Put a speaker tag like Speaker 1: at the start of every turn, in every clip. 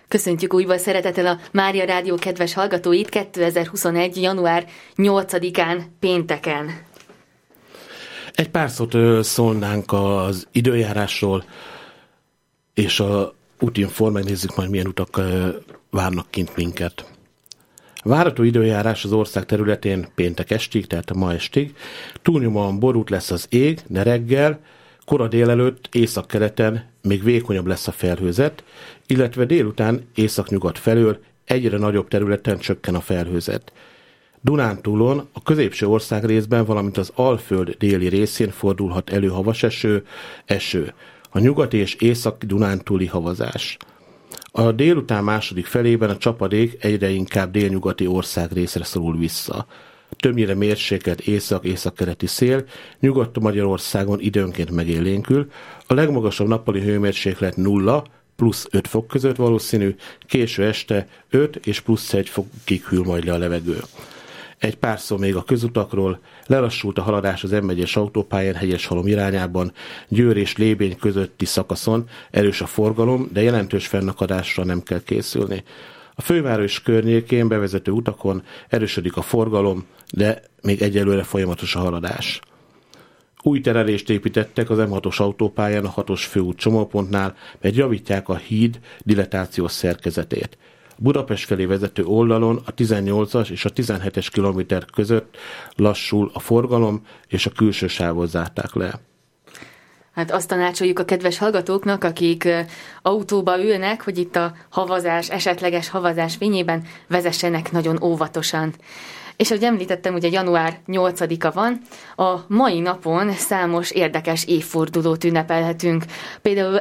Speaker 1: Köszöntjük újból szeretettel a Mária Rádió kedves hallgatóit 2021. január 8-án pénteken.
Speaker 2: Egy pár szót szólnánk az időjárásról, és a útinform, megnézzük majd milyen utak várnak kint minket. A várható időjárás az ország területén péntek estig, tehát a ma estig. Túlnyomóan borult lesz az ég, de reggel, kora délelőtt északkeleten még vékonyabb lesz a felhőzet, illetve délután északnyugat felől egyre nagyobb területen csökken a felhőzet. Dunántúlon, a középső országrészben, valamint az Alföld déli részén fordulhat elő havas eső. A nyugati és észak-dunántúli havazás. A délután második felében a csapadék egyre inkább délnyugati országrészre szorul vissza. Többnyire mérsékelt észak-északkeleti szél, Nyugat-Magyarországon időnként megélénkül, a legmagasabb nappali hőmérséklet 0 plusz 5 fok között valószínű, késő este 5 és plusz 1 fokig hűl majd le a levegő. Egy pár szó még a közutakról. Lelassult a haladás az M1-es autópályán Hegyeshalom irányában, Győr és Lébény közötti szakaszon, erős a forgalom, de jelentős fennakadásra nem kell készülni. A főváros környékén bevezető utakon erősödik a forgalom, de még egyelőre folyamatos a haladás. Új terelést építettek az M6-os autópályán a 6-os főút csomópontnál, mert javítják a híd dilatációs szerkezetét. Budapest felé vezető oldalon a 18-as és a 17-es kilométer között lassul a forgalom, és a külső sávot zárták le.
Speaker 1: Hát azt tanácsoljuk a kedves hallgatóknak, akik autóba ülnek, hogy itt a esetleges havazás fényében vezessenek nagyon óvatosan. És ahogy említettem, ugye január 8-a van, a mai napon számos érdekes évfordulót ünnepelhetünk. Például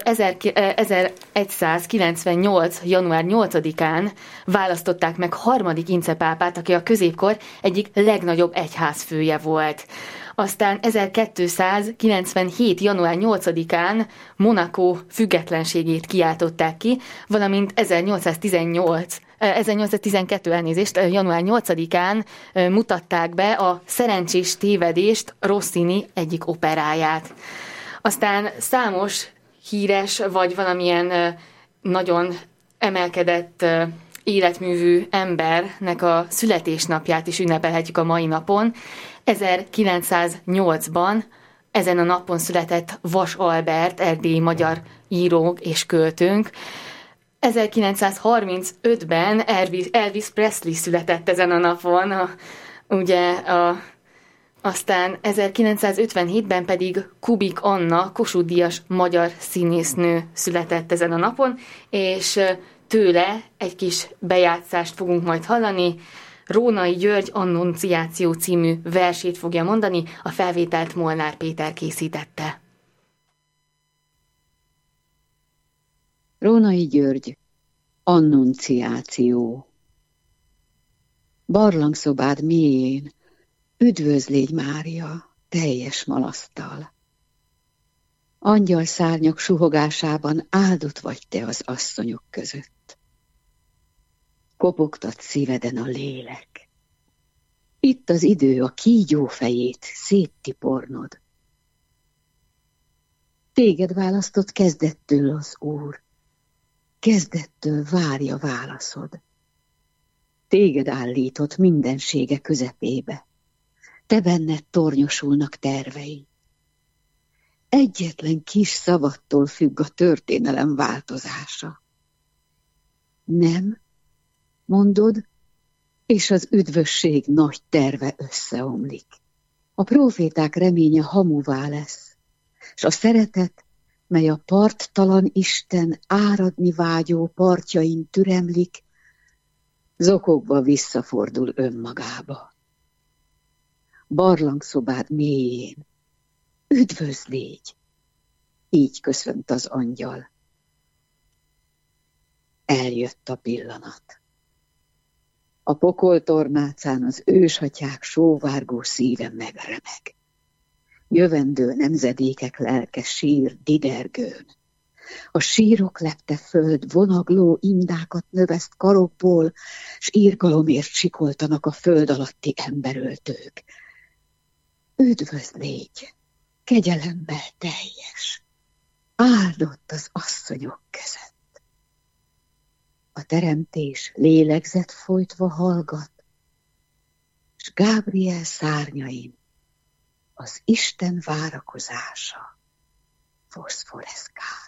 Speaker 1: 1198. január 8-án választották meg harmadik Ince pápát, aki a középkor egyik legnagyobb egyházfője volt. Aztán 1297. január 8-án Monaco függetlenségét kiáltották ki, valamint 1812 január 8-án mutatták be a Szerencsés tévedést, Rossini egyik operáját. Aztán számos híres vagy valamilyen nagyon emelkedett életművű embernek a születésnapját is ünnepelhetjük a mai napon. 1908-ban ezen a napon született Vas Albert, erdélyi magyar író és költőnk. 1935-ben Elvis Presley született ezen a napon, aztán 1957-ben pedig Kubik Anna, Kossuth-díjas magyar színésznő született ezen a napon, és tőle egy kis bejátszást fogunk majd hallani. Rónai György Annunciáció című versét fogja mondani, a felvételt Molnár Péter készítette.
Speaker 3: Rónai György Annunciáció. Barlangszobád mélyén üdvözlégy Mária teljes malaszttal. Angyalszárnyak suhogásában áldott vagy te az asszonyok között. Kopogtat szíveden a lélek. Itt az idő a kígyó fejét széttipornod. Téged választott kezdettől az Úr. Kezdettől várja válaszod. Téged állított mindensége közepébe. Te benned tornyosulnak tervei. Egyetlen kis szavattól függ a történelem változása. Nem, mondod, és az üdvösség nagy terve összeomlik. A próféták reménye hamuvá lesz, s a szeretet, mely a parttalan Isten áradni vágyó partjain türemlik, zokogva visszafordul önmagába. Barlangszobád mélyén üdvözlégy, így köszönt az angyal. Eljött a pillanat. A pokoltornácán az ősatyák sóvárgó szíve megremeg. Jövendő nemzedékek lelke sír didergőn. A sírok lepte föld vonagló indákat növeszt karokból, s írgalomért sikoltanak a föld alatti emberöltők. Üdvözlégy, kegyelemmel teljes, áldott az asszonyok között. A teremtés lélegzet folytva hallgat, s Gábriel szárnyain az Isten várakozása foszforeszkál.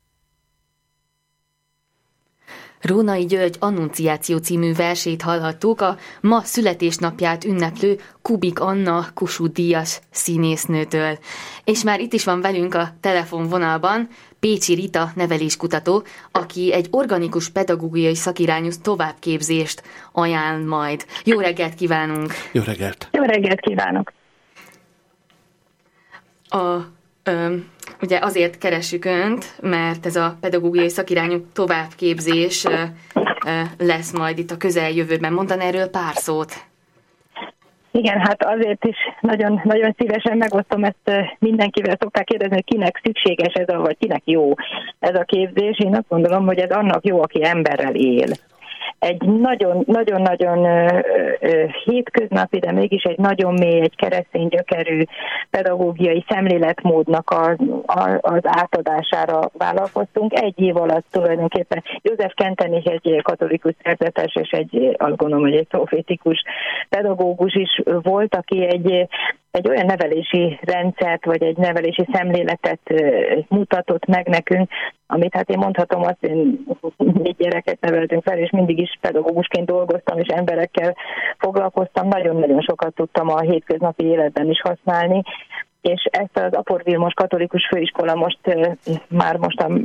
Speaker 1: Rónai György Annunciáció című versét hallhattuk a ma születésnapját ünneplő Kubik Anna Kossuth-díjas színésznőtől. És már itt is van velünk a telefonvonalban Pécsi Rita neveléskutató, aki egy organikus pedagógiai szakirányú továbbképzést ajánl majd. Jó reggelt kívánunk!
Speaker 2: Jó reggelt!
Speaker 4: Jó reggelt kívánok!
Speaker 1: Ugye azért keressük Önt, mert ez a pedagógiai szakirányú továbbképzés lesz majd itt a közeljövőben. Mondaná erről pár szót?
Speaker 4: Igen, hát azért is nagyon, nagyon szívesen megosztom ezt mindenkivel. Szokták kérdezni, hogy kinek szükséges ez vagy kinek jó ez a képzés. Én azt gondolom, hogy ez annak jó, aki emberrel él. Egy nagyon-nagyon hétköznapi, de mégis egy nagyon mély, egy keresztény gyökerű pedagógiai szemléletmódnak az átadására vállalkoztunk. Egy év alatt tulajdonképpen József Kenten is egy katolikus szerzetes, és azt gondolom, hogy egy profétikus pedagógus is volt, aki egy olyan nevelési rendszert, vagy egy nevelési szemléletet mutatott meg nekünk, amit hát én mondhatom azt, én 4 gyereket neveltünk fel, és mindig is pedagógusként dolgoztam, és emberekkel foglalkoztam, nagyon-nagyon sokat tudtam a hétköznapi életben is használni, és ezt az Apor Vilmos Katolikus Főiskola már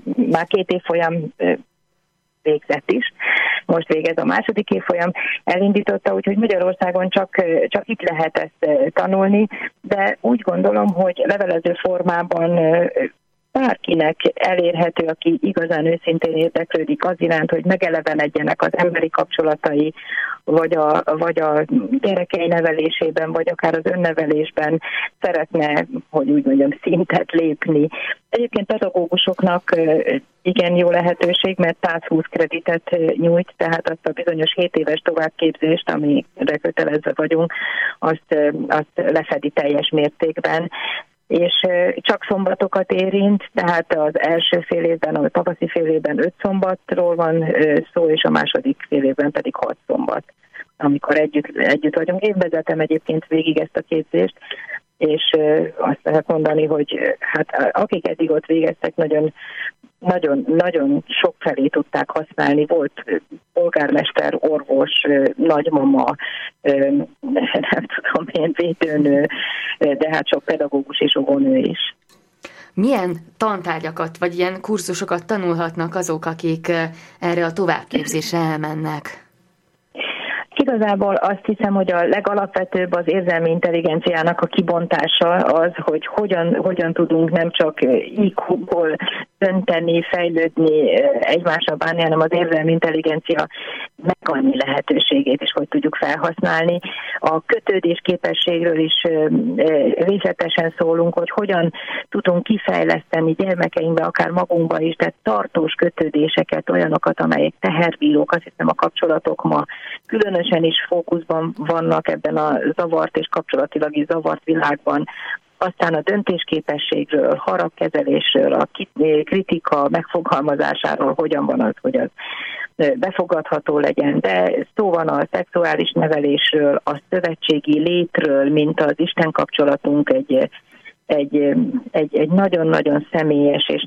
Speaker 4: 2 évfolyam végzett is. Most végez a 2. évfolyam, elindította, úgyhogy Magyarországon csak itt lehet ezt tanulni, de úgy gondolom, hogy levelező formában bárkinek elérhető, aki igazán őszintén érdeklődik az iránt, hogy megelevenedjenek az emberi kapcsolatai, vagy a gyerekei nevelésében, vagy akár az önnevelésben szeretne, hogy úgy mondjam, szintet lépni. Egyébként pedagógusoknak igen jó lehetőség, mert 120 kreditet nyújt, tehát azt a bizonyos 7 éves továbbképzést, amire kötelezve vagyunk, azt lefedi teljes mértékben, és csak szombatokat érint, tehát az első fél évben, a tavaszi fél évben 5 szombatról van szó, és a második fél évben pedig 6 szombat, amikor együtt vagyunk. Én vezetem egyébként végig ezt a képzést, és azt lehet mondani, hogy hát akik eddig ott végeztek, nagyon sok felé tudták használni. Volt polgármester, orvos, nagymama, nem tudom én, védőnő, de hát sok pedagógus és óvónő is.
Speaker 1: Milyen tantárgyakat, vagy ilyen kurzusokat tanulhatnak azok, akik erre a továbbképzésre elmennek?
Speaker 4: Igazából azt hiszem, hogy a legalapvetőbb az érzelmi intelligenciának a kibontása az, hogy hogyan tudunk nem csak IQ-ból dönteni, fejlődni, egymással bánni, hanem az érzelmi intelligencia megadni lehetőségét is, hogy tudjuk felhasználni. A kötődés képességről is részletesen szólunk, hogy hogyan tudunk kifejleszteni gyermekeinkbe, akár magunkba is, de tartós kötődéseket, olyanokat, amelyek teherbírók. Azt hiszem, a kapcsolatok ma különösen is fókuszban vannak ebben a zavart és kapcsolatilag is zavart világban. Aztán a döntésképességről, haragkezelésről, a kritika megfogalmazásáról, hogyan van az, hogy az befogadható legyen, de szó van a szexuális nevelésről, a szövetségi létről, mint az Isten kapcsolatunk egy nagyon-nagyon személyes és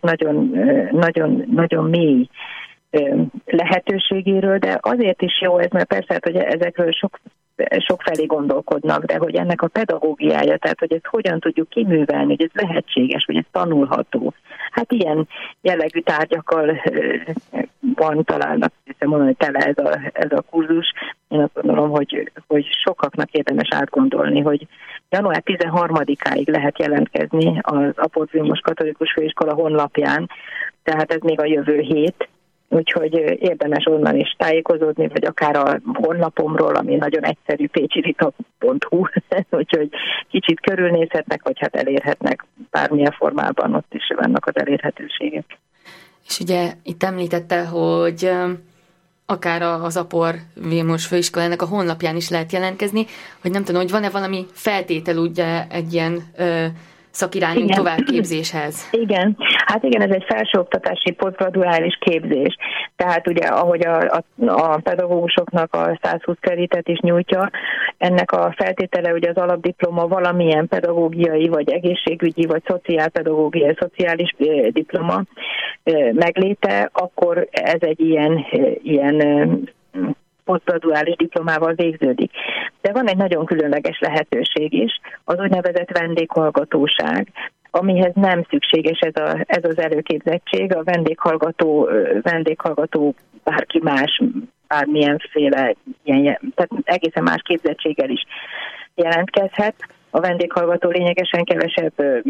Speaker 4: nagyon mély lehetőségéről, de azért is jó ez, mert persze, hogy ezekről sok felé gondolkodnak, de hogy ennek a pedagógiája, tehát hogy ezt hogyan tudjuk kiművelni, hogy ez lehetséges, hogy ez tanulható. Hát ilyen jellegű tárgyakkal van talán, azt hiszem mondani, hogy tele ez a kurzus. Én azt gondolom, hogy sokaknak érdemes átgondolni, hogy január 13-áig lehet jelentkezni az Apor Vilmos Katolikus Főiskola honlapján, tehát ez még a jövő hét, úgyhogy érdemes onnan is tájékozódni, vagy akár a honlapomról, ami nagyon egyszerű, pécsirita.hu, úgyhogy kicsit körülnézhetnek, vagy hát elérhetnek bármilyen formában, ott is vannak az elérhetőségek.
Speaker 1: És ugye itt említette, hogy akár az Apor Vilmos Főiskolának a honlapján is lehet jelentkezni, hogy nem tudom, hogy van-e valami feltétel ugye egy ilyen szakirányú továbbképzéshez.
Speaker 4: Igen, hát igen, ez egy felsőoktatási posztgraduális képzés. Tehát ugye, ahogy a pedagógusoknak a 120 kreditet is nyújtja, ennek a feltétele ugye az alapdiploma valamilyen pedagógiai, vagy egészségügyi, vagy szociálpedagógiai, szociális diploma megléte, akkor ez egy ilyen posztgraduális diplomával végződik. De van egy nagyon különleges lehetőség is, az úgynevezett vendéghallgatóság, amihez nem szükséges ez az előképzettség. A vendéghallgató bárki más, bármilyenféle, tehát egészen más képzettséggel is jelentkezhet. A vendéghallgató lényegesen kevesebb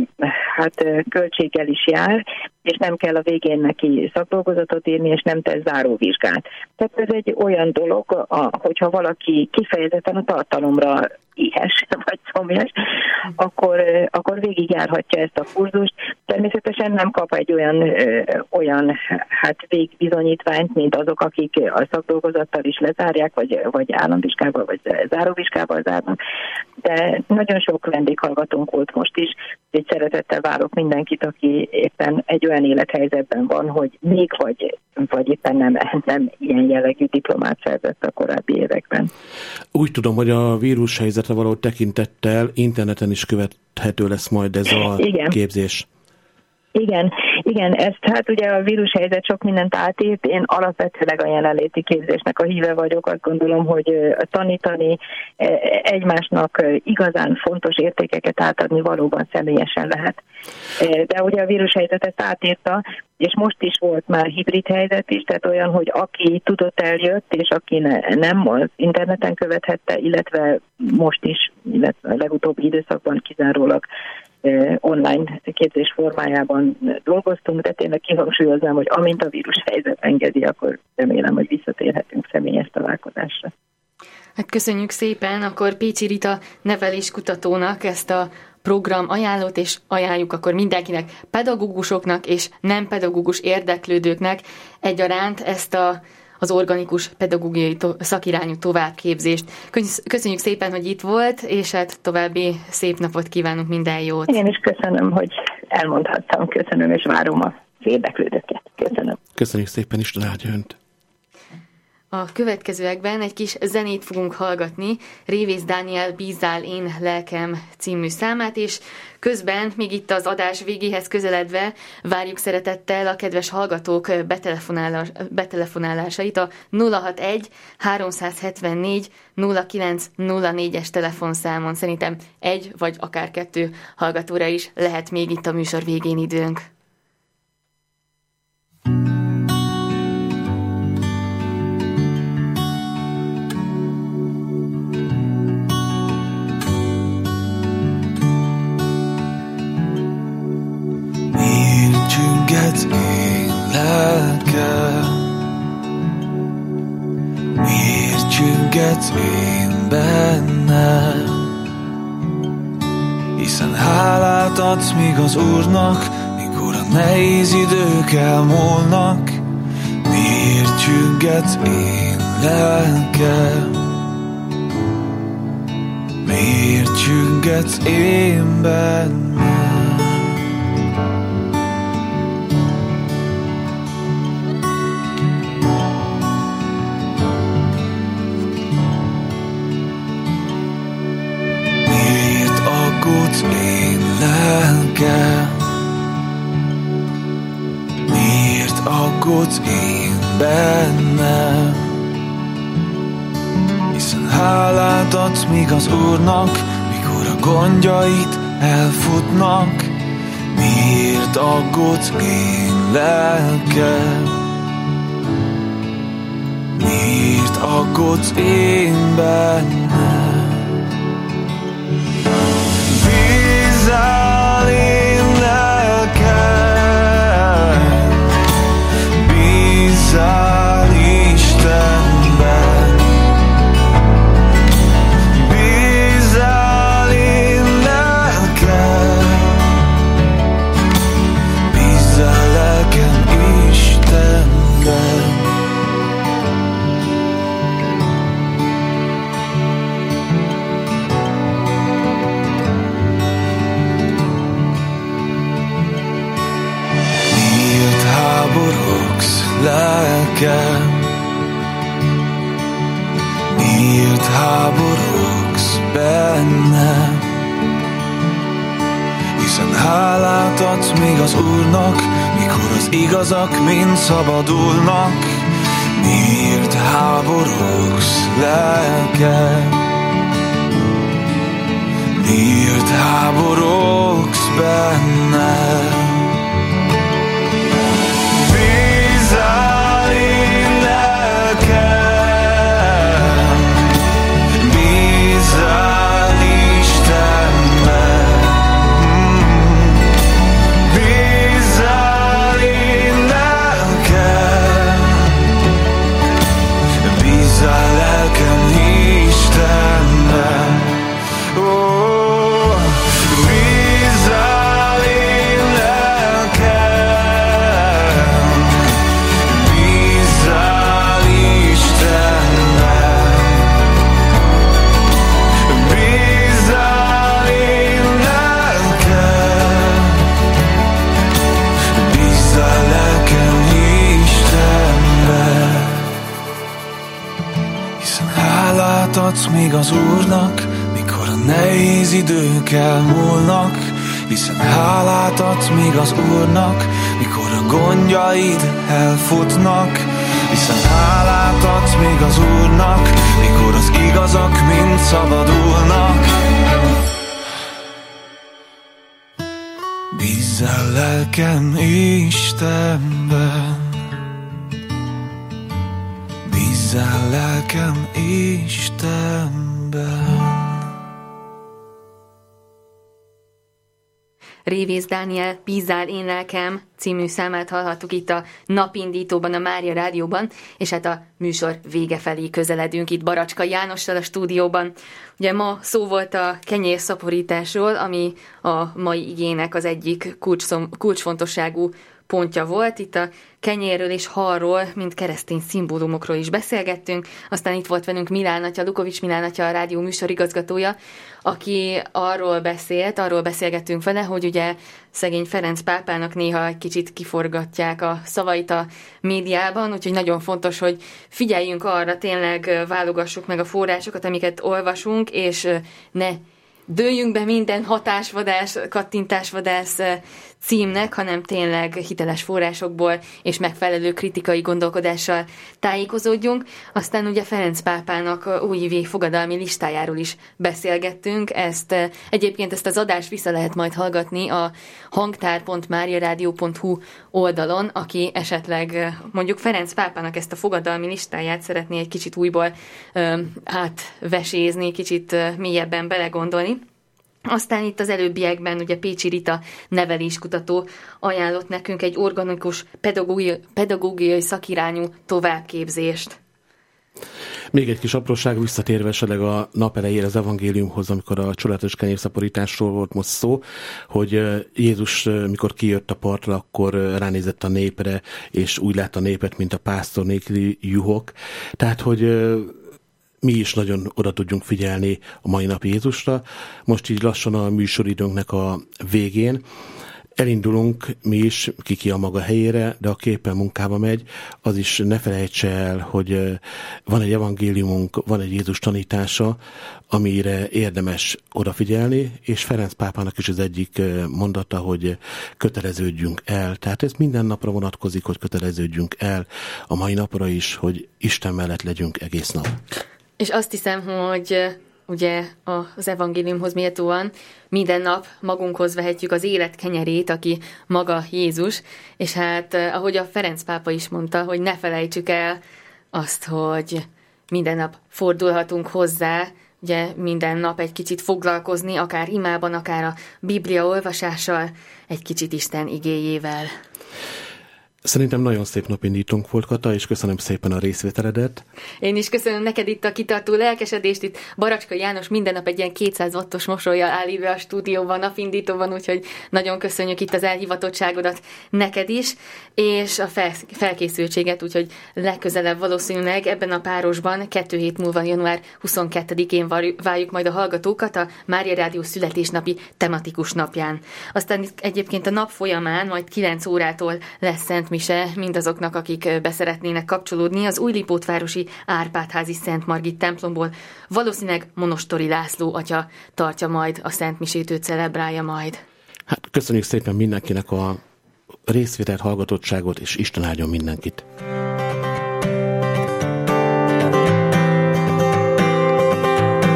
Speaker 4: költséggel is jár, és nem kell a végén neki szakdolgozatot írni, és nem tesz záróvizsgát. Tehát ez egy olyan dolog, hogyha valaki kifejezetten a tartalomra éhes vagy szomjas, akkor végigjárhatja ezt a kurzust. Természetesen nem kap egy olyan végbizonyítványt, mint azok, akik a szakdolgozattal is lezárják, vagy államvizsgával, vagy záróvizsgával zárnak. De nagyon sok vendéghallgatónk volt most is, és szeretettel várok mindenkit, aki éppen egy olyan élethelyzetben van, hogy még vagy éppen nem ilyen jellegű diplomát szerzett a korábbi években.
Speaker 2: Úgy tudom, hogy a vírushelyzetre való tekintettel interneten is követhető lesz majd ez a képzés. Igen, ezt hát ugye a vírushelyzet sok mindent átírt, én alapvetőleg a jelenléti képzésnek a híve vagyok, azt gondolom, hogy tanítani, egymásnak igazán fontos értékeket átadni valóban személyesen lehet. De ugye a vírushelyzet ezt átírta, és most is volt már hibrid helyzet is, tehát olyan, hogy aki tudott eljött, és aki nem, az interneten követhette, illetve most is, illetve a legutóbbi időszakban kizárólag online képzés formájában dolgoztunk, de tényleg kihangsúlyoznám, hogy amint a vírushelyzet engedi, akkor remélem, hogy visszatérhetünk személyes találkozásra.
Speaker 1: Hát köszönjük szépen, akkor Pécsi Rita neveléskutatónak ezt a program ajánlót, és ajánljuk akkor mindenkinek, pedagógusoknak és nem pedagógus érdeklődőknek egyaránt ezt az organikus pedagógiai szakirányú továbbképzést. Köszönjük szépen, hogy itt volt, és hát további szép napot kívánunk, minden jót.
Speaker 4: Én is köszönöm, hogy elmondhattam. Köszönöm, és várom az érdeklődőket. Köszönöm.
Speaker 2: Köszönjük szépen, Isten áldja önt.
Speaker 1: A következőekben egy kis zenét fogunk hallgatni, Révész Dániel Bízzál én lelkem című számát, és közben, még itt az adás végéhez közeledve, várjuk szeretettel a kedves hallgatók betelefonálásait a 061 374 0904-es telefonszámon. Szerintem egy vagy akár kettő hallgatóra is lehet még itt a műsor végén időnk.
Speaker 5: Én lelkem, miért csüngetsz én bennem? Hiszen hálát adsz még az Úrnak, mikor a nehéz idők elmúlnak. Miért csüngetsz én lelkem? Miért csüngetsz én bennem? Én lelkem, miért aggódsz én bennem? Hiszen hálát adsz még az Úrnak, mikor a gondjait elfutnak. Miért aggódsz én lelkem? Miért aggódsz én bennem? Bízzál én lelkem, bízzál Istenben. Bízzál én lelkem, bízzál lelkem Istenben. háborogsz bennem. Hiszen hálát adsz még az Úrnak, mikor az igazak mind szabadulnak. Miért háborogsz, lelkem? Miért háborogsz bennem? Bízzál én lelkem, bízzál Istenben. Bízzál én lelkem, bízzál lelkem Istenben. Oh, bízzál én lelkem, bízzál Istenben. Bízzál én lelkem, bízzál lelkem Istenben. Hiszen hálát adsz még az Úrnak, mikor a nehéz idők elmúlnak. Hiszen hálát adsz még az Úrnak, mikor a gondjaid elfutnak. Hiszen hálát adsz még az Úrnak, mikor az igazak mind szabadulnak. Bízzál lelkem Istenben, bízzál lelkem Istenben.
Speaker 1: Révész Dániel Bízzál én lelkem című számát hallhattuk itt a Napindítóban, a Mária Rádióban, és hát a műsor vége felé közeledünk itt Baracska Jánossal a stúdióban. Ugye ma szó volt a kenyérszaporításról, ami a mai igének az egyik kulcsfontosságú pontja volt. Itt a kenyérről és halról, mint keresztény szimbólumokról is beszélgettünk. Aztán itt volt velünk Milán atya, Lukovics Milán atya, a rádió műsorigazgatója, aki arról beszélgettünk vele, hogy ugye szegény Ferenc pápának néha egy kicsit kiforgatják a szavait a médiában, úgyhogy nagyon fontos, hogy figyeljünk arra, tényleg válogassuk meg a forrásokat, amiket olvasunk, és ne dőljünk be minden hatásvadász, kattintásvadász címnek, hanem tényleg hiteles forrásokból és megfelelő kritikai gondolkodással tájékozódjunk. Aztán ugye Ferenc pápának újévi fogadalmi listájáról is beszélgettünk. Egyébként ezt az adást vissza lehet majd hallgatni a hangtár.mariaradio.hu oldalon, aki esetleg mondjuk Ferenc pápának ezt a fogadalmi listáját szeretné egy kicsit újból átvesézni, kicsit mélyebben belegondolni. Aztán itt az előbbiekben ugye Pécsi Rita neveléskutató ajánlott nekünk egy organikus pedagógiai szakirányú továbbképzést.
Speaker 2: Még egy kis apróság, visszatérve esetleg a nap elejére az evangéliumhoz, amikor a csodálatos kenyérszaporításról volt most szó, hogy Jézus, mikor kijött a partra, akkor ránézett a népre, és úgy látta a népet, mint a pásztor nélküli juhok. Tehát, hogy mi is nagyon oda tudjunk figyelni a mai nap Jézusra. Most így lassan a műsoridőnknek a végén elindulunk mi is, ki a maga helyére, de aki éppen munkába megy, az is ne felejtse el, hogy van egy evangéliumunk, van egy Jézus tanítása, amire érdemes odafigyelni, és Ferenc pápának is az egyik mondata, hogy köteleződjünk el. Tehát ez minden napra vonatkozik, hogy köteleződjünk el, a mai napra is, hogy Isten mellett legyünk egész nap. És
Speaker 1: azt hiszem, hogy ugye az evangéliumhoz méltóan minden nap magunkhoz vehetjük az élet kenyerét, aki maga Jézus, és hát ahogy a Ferenc pápa is mondta, hogy ne felejtsük el azt, hogy minden nap fordulhatunk hozzá, ugye minden nap egy kicsit foglalkozni, akár imában, akár a Biblia olvasással, egy kicsit Isten igéjével.
Speaker 2: Szerintem nagyon szép napindítónk volt, Kata, és köszönöm szépen a részvételedet.
Speaker 1: Én is köszönöm neked itt a kitartó lelkesedést. Itt Baracska János minden nap egy ilyen 200 wattos mosollyal áll ide a stúdióban, napindítóban, úgyhogy nagyon köszönjük itt az elhivatottságodat neked is, és a felkészültséget, úgyhogy legközelebb valószínűleg ebben a párosban 2 hét múlva január 22-én várjuk majd a hallgatókat a Mária Rádió születésnapi tematikus napján. Aztán egyébként a nap folyamán majd 9 órától lesz Szent mise mindazoknak, akik beszeretnének kapcsolódni az Újlipótvárosi Árpád-házi Szent Margit templomból. Valószínűleg Monostori László atya tartja majd a Szent Misét, ő celebrálja majd.
Speaker 2: Hát köszönjük szépen mindenkinek a részvételt, hallgatottságot, és Isten áldjon mindenkit.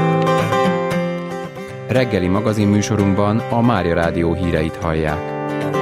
Speaker 6: Reggeli magazinműsorunkban a Mária Rádió híreit hallják.